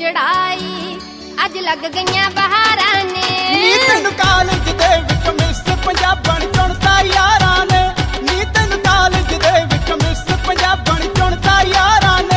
ਚੜਾਈ ਅੱਜ ਲੱਗ ਗਈਆਂ ਬਹਾਰਾਂ ਨੇ ਨੀ ਤੈਨੂੰ ਕਾਲਜ ਦੇ ਵਿੱਚ ਮਿਸ ਪੰਜਾਬਣ ਚੁਣਤਾ ਯਾਰਾਂ ਨੇ ਨੀ ਤੈਨੂੰ ਕਾਲਜ ਦੇ ਵਿੱਚ ਮਿਸ ਪੰਜਾਬਣ ਚੁਣਤਾ ਯਾਰਾਂ ਨੇ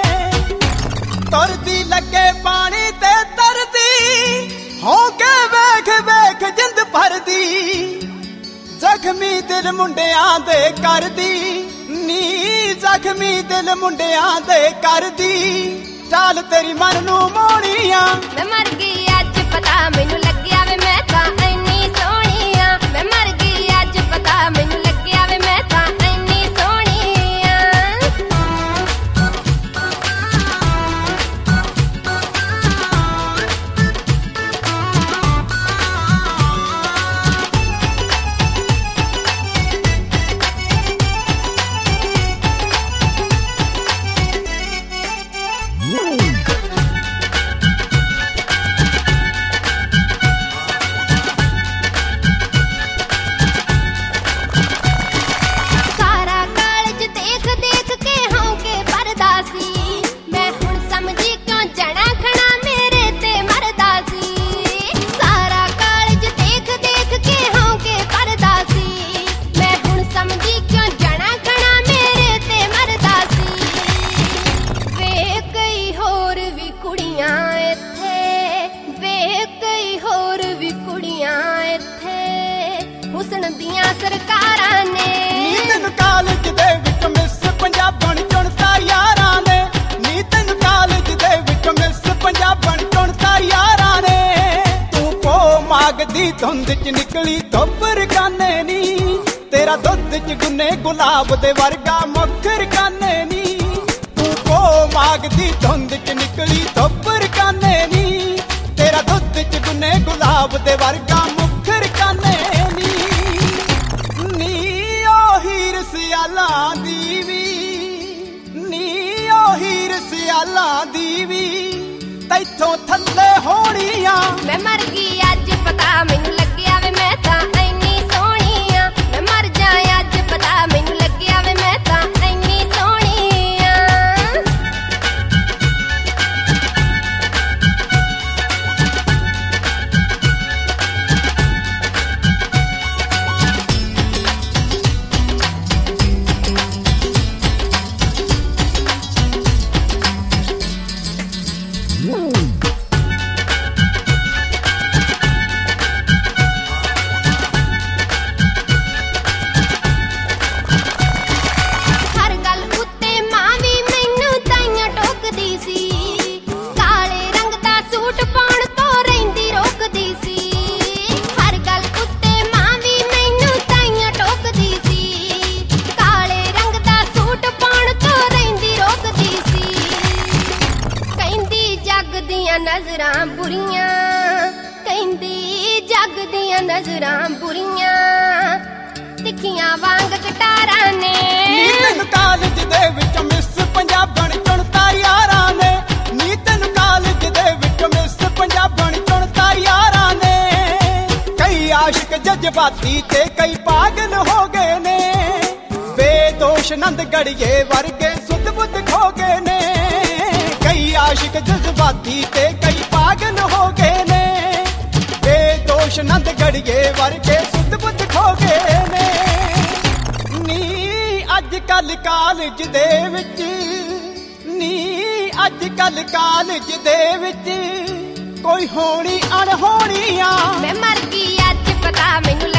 ਤੁਰਦੀ ਲੱਗੇ ਪਾਣੀ ਤੇ ਤਰਦੀ ਹੋ ਕੇ ਵੇਖ ਵੇਖ ਜਿੰਦ ਭਰਦੀ ਜ਼ਖਮੀ ਦਿਲ ਮੁੰਡਿਆਂ ਦੇ ਕਰਦੀ ਨੀ ਜ਼ਖਮੀ ਦਿਲ ਮੁੰਡਿਆਂ ਦੇ ਕਰਦੀ ਚਾਲ ਤੇਰੀ ਮਨ ਨੂੰ ਮੋਹਣੀਆਂ ਮੈਂ ਮਰ ਗਈ ਅੱਜ ਪਤਾ ਮੈਨੂੰ ਲੱਗਿਆ ਵੇ ਮੈਂ ਤਾਂ ਇੰਨੀ ਸੋਹਣੀ ਆ ਮੈਂ ਮਰ ਗਈ ਅੱਜ ਪਤਾ ਮੈਨੂੰ ਲੱਗਿਆ ਵੇ ਮੈਂ ਤਾਂ ਇੰਨੀ ਸੋਹਣੀ ਆ ਹੁਸਨ ਦੀਆਂ ਸਰਕਾਰਾਂ ਨੇ ਨੀ ਤੈਨੂੰ ਕਾਲਜ ਦੇ ਵਿੱਚ ਮਿਸ ਪੰਜਾਬਣ ਚੁਣਤਾ ਯਾਰਾਂ ਨੇ ਨੀ ਤੈਨੂੰ ਕਾਲਜ ਦੇ ਵਿੱਚ ਮਿਸ ਪੰਜਾਬਣ ਚੁਣਤਾ ਯਾਰਾਂ ਨੇ ਤੂੰ ਪੋ ਮਾਗਦੀ ਧੁੰਦ ਚ ਨਿਕਲੀ ਧੁੱਪਰ ਕਾਨੇ ਨੀ ਤੇਰਾ ਦੁੱਧ ਚ ਗੁੰਨੇ ਗੁਲਾਬ ਦੇ ਵਰਗਾ ਮੁਖਰ ਕਾਨੇ ਨੀ ਤੂੰ ਪੋ ਮਾਗਦੀ ਧੁੰਦ ਚ ਨਿਕਲੀ ਧੁੱਪਰ ਕਾਨੇ ਨੀ ਤੇਰਾ ਦੁੱਧ ਚ ਗੁੰਨੇ ਗੁਲਾਬ ਦੇ ਵਰਗਾ ਮੁਖਰ ਕਾਨੇ ਸਿਆਲਾਂ ਦੀ ਵੀ ਨੀ ਉਹ ਹੀਰ ਸਿਆਲਾਂ ਦੀ ਵੀ ਤੈਥੋਂ ਥੱਲੇ ਹੋਣੀਆਂ ਮੈਂ ਮਰ ਗਈ ਅੱਜ ਪਤਾ ਮੈਨੂੰ ਲੱਗਿਆ ਵੇ ਮੈਂ ਤਾਂ ਇੰਨੀ ਸੋਹਣੀ ਆ ਮੈਂ ਮਰ ਜਾ ਅੱਜ ਪਤਾ ਮੈਨੂੰ ਲੱਗਿਆ ਵੇ ਮੈਂ ਤਾਂ ਇੰਨੀ ਸੋਹਣੀ ਆ ਨਜ਼ਰਾਂ ਬੁਰੀਆਂ ਕਹਿੰਦੀ ਜੱਗ ਦੀਆਂ ਨਜ਼ਰਾਂ ਬੁਰੀਆਂ ਤਿੱਖੀਆਂ ਵਾਂਗ ਕਟਾਰਾਂ ਨੇ ਨੀ ਤੈਨੂੰ ਕਾਲਜ ਦੇ ਵਿੱਚ ਮਿਸ ਪੰਜਾਬਣ ਚੁਣਤਾ ਯਾਰਾਂ ਨੇ ਨੀ ਤੈਨੂੰ ਕਾਲਜ ਦੇ ਵਿੱਚ ਮਿਸ ਪੰਜਾਬਣ ਚੁਣਤਾ ਯਾਰਾਂ ਨੇ ਕਈ ਆਸ਼ਿਕ ਜਜ਼ਬਾਤੀ ਤੇ ਕਈ ਪਾਗਲ ਹੋ ਗਏ ਨੇ ਬੇਦੋਸ਼ ਨੰਦਗੜੀਏ ਵਰਗੇ ਸੁੱਧ ਬੁੱਧ ਖੋ ਗਏ ਨੇ ਕਈ ਆਸ਼ਿਕ ਜਜ਼ਬਾਤੀ ਤੇ ਕਈ ਪਾਗਲ ਹੋ ਗਏ ਨੇ ਬੇਦੋਸ਼ ਨੰਦਗੜੀਏ ਵਰਗੇ ਸੁੱਧ ਬੁੱਧ ਖੋ ਗਏ ਨੇ ਨੀ ਅੱਜ ਕੱਲ ਕਾਲਜ ਦੇ ਵਿੱਚ ਨੀ ਅੱਜ ਕੱਲ ਕਾਲਜ ਦੇ ਵਿੱਚ ਕੋਈ ਹੋਣੀ ਅਣਹੋਣੀਆਂ ਮੈਂ ਮਰ ਗਈ ਅੱਜ ਪਤਾ ਮੈਨੂੰ